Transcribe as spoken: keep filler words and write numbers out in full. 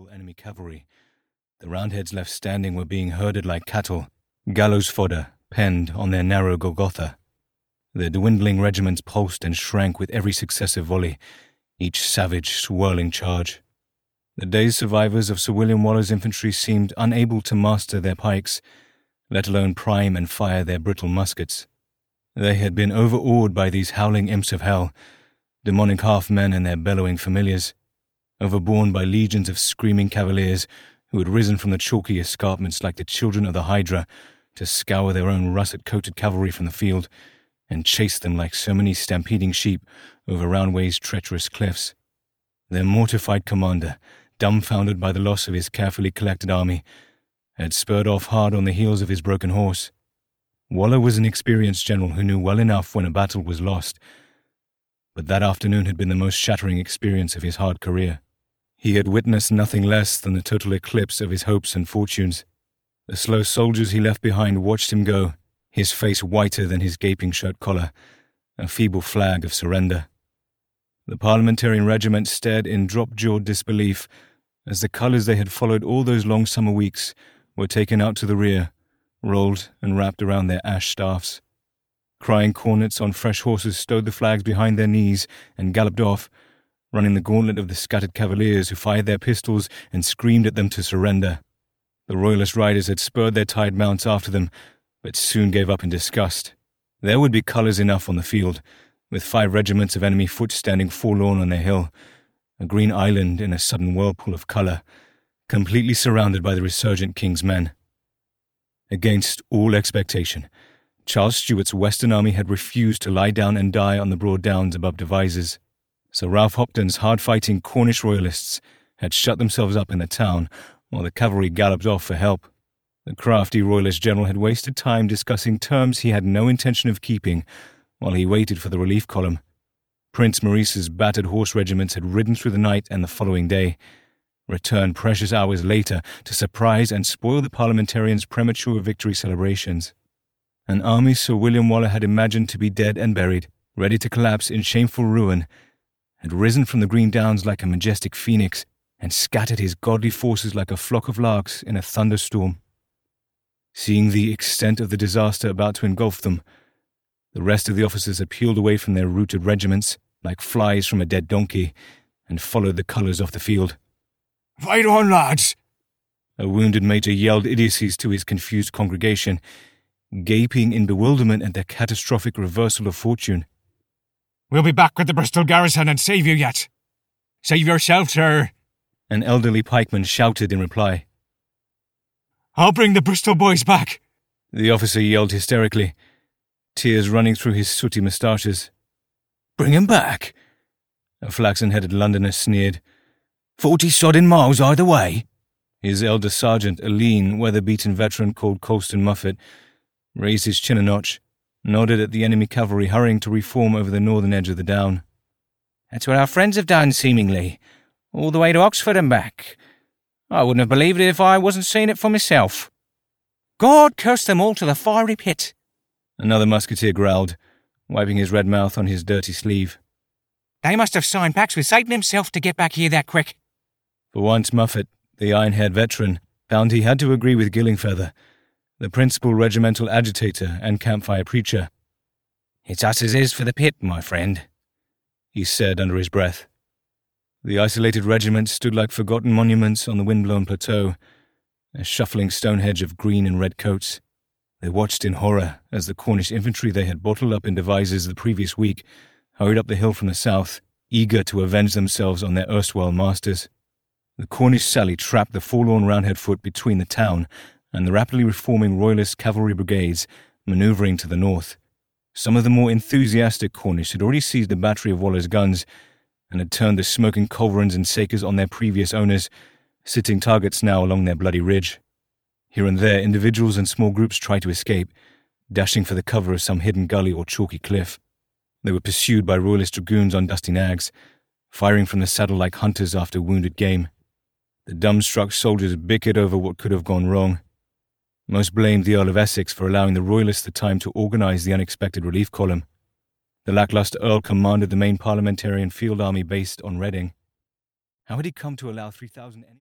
formidable enemy cavalry, the Roundheads left standing were being herded like cattle, gallows fodder, penned on their narrow Golgotha. Their dwindling regiments pulsed and shrank with every successive volley, each savage, swirling charge. The dazed survivors of Sir William Waller's infantry seemed unable to master their pikes, let alone prime and fire their brittle muskets. They had been overawed by these howling imps of hell, demonic half-men and their bellowing familiars, overborne by legions of screaming cavaliers who had risen from the chalky escarpments like the children of the Hydra to scour their own russet-coated cavalry from the field and chase them like so many stampeding sheep over Roundway's treacherous cliffs. Their mortified commander, dumbfounded by the loss of his carefully collected army, had spurred off hard on the heels of his broken horse. Waller was an experienced general who knew well enough when a battle was lost, but that afternoon had been the most shattering experience of his hard career. He had witnessed nothing less than the total eclipse of his hopes and fortunes. The slow soldiers he left behind watched him go, his face whiter than his gaping shirt collar, a feeble flag of surrender. The parliamentarian regiment stared in drop-jawed disbelief as the colours they had followed all those long summer weeks were taken out to the rear, rolled and wrapped around their ash staffs. Crying cornets on fresh horses stowed the flags behind their knees and galloped off, running the gauntlet of the scattered cavaliers who fired their pistols and screamed at them to surrender. The royalist riders had spurred their tied mounts after them, but soon gave up in disgust. There would be colours enough on the field, with five regiments of enemy foot standing forlorn on their hill, a green island in a sudden whirlpool of colour, completely surrounded by the resurgent king's men. Against all expectation, Charles Stuart's Western Army had refused to lie down and die on the broad downs above Devizes. Sir Ralph Hopton's hard-fighting Cornish royalists had shut themselves up in the town while the cavalry galloped off for help. The crafty royalist general had wasted time discussing terms he had no intention of keeping while he waited for the relief column. Prince Maurice's battered horse regiments had ridden through the night and the following day, returned precious hours later to surprise and spoil the parliamentarians' premature victory celebrations. An army Sir William Waller had imagined to be dead and buried, ready to collapse in shameful ruin, had risen from the green downs like a majestic phoenix and scattered his godly forces like a flock of larks in a thunderstorm. Seeing the extent of the disaster about to engulf them, the rest of the officers had peeled away from their routed regiments like flies from a dead donkey and followed the colours off the field. "Fight on, lads!" A wounded major yelled idiocies to his confused congregation, gaping in bewilderment at their catastrophic reversal of fortune. "We'll be back with the Bristol garrison and save you yet. Save yourself, sir," an elderly pikeman shouted in reply. "I'll bring the Bristol boys back," the officer yelled hysterically, tears running through his sooty moustaches. "Bring 'em back?" a flaxen-headed Londoner sneered. Forty sodding miles either way?" His elder sergeant, a lean, weather-beaten veteran called Colston Muffet, raised his chin a notch, nodded at the enemy cavalry hurrying to reform over the northern edge of the down. "That's what our friends have done, seemingly, all the way to Oxford and back. I wouldn't have believed it if I wasn't seeing it for myself. God curse them all to the fiery pit," another musketeer growled, wiping his red mouth on his dirty sleeve. "They must have signed pacts with Satan himself to get back here that quick." For once Muffet, the iron-haired veteran, found he had to agree with Gillingfeather, the principal regimental agitator and campfire preacher. "It's us as is for the pit, my friend," he said under his breath. The isolated regiments stood like forgotten monuments on the wind-blown plateau, a shuffling Stonehenge of green and red coats. They watched in horror as the Cornish infantry they had bottled up in Devizes the previous week hurried up the hill from the south, eager to avenge themselves on their erstwhile masters. The Cornish sally trapped the forlorn Roundhead foot between the town and the rapidly reforming Royalist cavalry brigades manoeuvring to the north. Some of the more enthusiastic Cornish had already seized a battery of Waller's guns and had turned the smoking culverins and sakers on their previous owners, sitting targets now along their bloody ridge. Here and there, individuals and small groups tried to escape, dashing for the cover of some hidden gully or chalky cliff. They were pursued by Royalist dragoons on dusty nags, firing from the saddle like hunters after wounded game. The dumbstruck soldiers bickered over what could have gone wrong. Most blamed the Earl of Essex for allowing the Royalists the time to organise the unexpected relief column. The lacklustre Earl commanded the main parliamentarian field army based on Reading. How had he come to allow three thousand...